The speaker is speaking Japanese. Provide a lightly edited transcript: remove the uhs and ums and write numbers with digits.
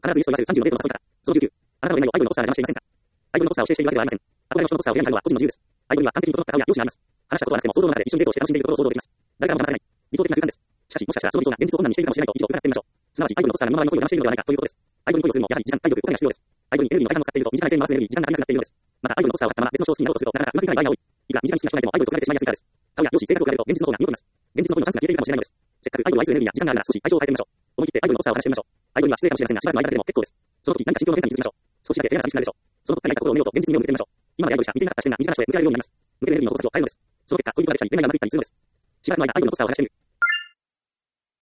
必ずイエスと言わせる30のデートの誘い方。その19。あなたの恋愛をアイドルのポスターが邪魔していませんか？アイドルのポスターを指定しているわけではありません。憧れの人のポスターを選ぶのは個人の自由です。アイドルには完璧に整った顔や容姿があります。話したことはなくても想像の中で一緒にデートをして楽しんでいるところを想像できます。誰からも騙されない。理想的な空間です。しかし、もしかしたらその理想が現実を困難にしているかもしれないと以上伺ってみましょう。すなわち、アイドルのポスターが身の回りの恋を騙しているのではないかということです。アイドルに恋をするにも、やはり時間、体力、お金が必要です。アイドルにエネルギーの大半を使っていると、短い線に回すエネルギー、時間が足りなくなっているのです。また、アイドルのポスターを買ったまま別の人を好きになろうとすると、なかなかうまくいかない場合が多い。いくら身近に好きな人がいてもアイドルと比べてしまいやすいからです。顔や容姿、性格を比べると現実の方が見劣ります。現実の恋のチャンスが消えているかもしれないのです。せっかくアイドルを愛するエネルギーや時間があるなら少し対象を変えてみましょう。思い切ってアイドルのポスターを話してみましょう。アイドルには失礼かもしれませんが、しばらくの間だけでも結構です。その時何か心境の変化に気づきましょう。少しだけ部屋が寂しくなるでしょう。その時からいたところを見ようと現実に目を向けてみましょう。今までアイドルしか見ていなかった視点が身近な人へ向けられるようになります。向けるエネルギーの矛先を変えるのです。その結果、恋人ができたり、夢が長引いたりするのです。しばらくの間、アイドルのポスターを話してみる。